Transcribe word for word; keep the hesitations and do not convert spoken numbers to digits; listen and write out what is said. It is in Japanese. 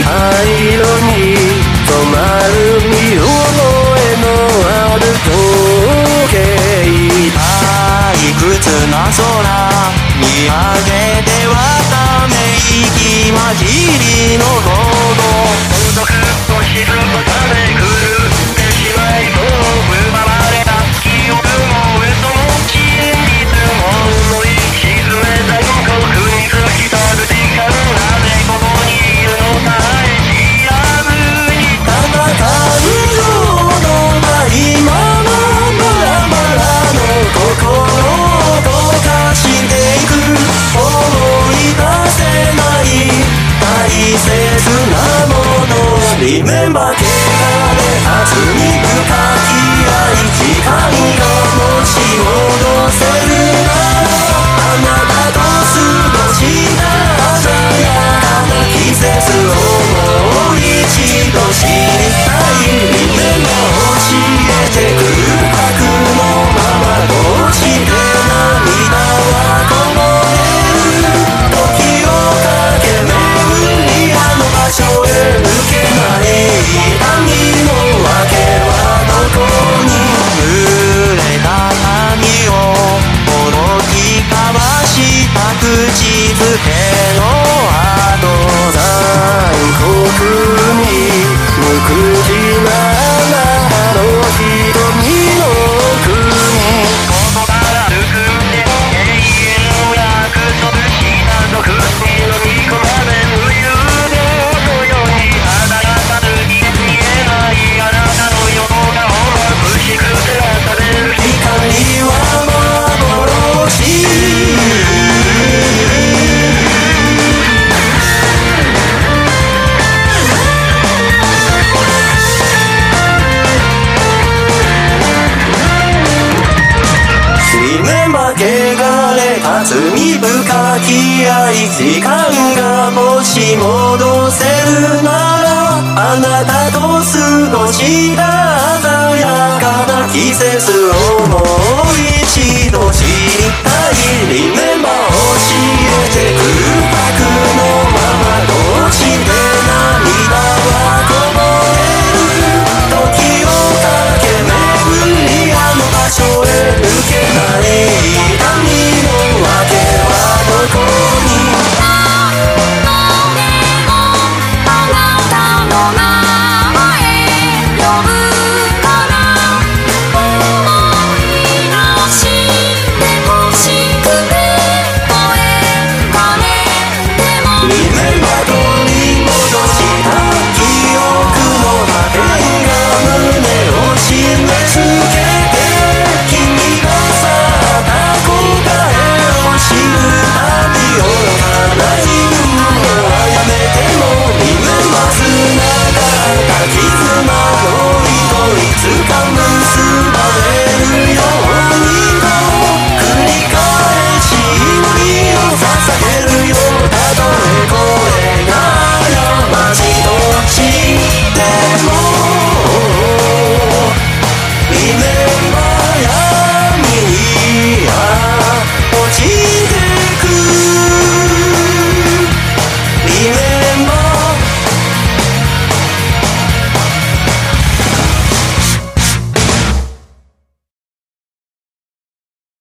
灰色に染まる見覚えのある時計。 退屈な空見上げてはため息混じりのロード。 孤独と沈むため狂ってしまいそう奪われた記憶も嘘も真実も思い沈めた予告に過ぎ去る時間。なぜここにいるのか知らずに戦うような今のバラバラの心を溶かしていく。思い出せない大切なものリメンバー汚れ初に深き愛時間がもし戻せるならあなたと過ごした鮮やかな季節をもう一度知りたい。リメンバー教えて空白のままどうして涙はこぼれる。時を駆け巡りあの場所へ抜けない痛みの訳はどこに。 濡れた髪をほどき交わした口づけの跡。 残酷に無口なあの瞳の奥に言葉が含んで永遠を約束した毒に飲み込まれる夕暮のように離さずに見えないあなたの横顔まぶしく照らされる光は幻。汚れか罪深き愛時間がもし戻せるならあなたと過ごした鮮やかな季節をもう一度知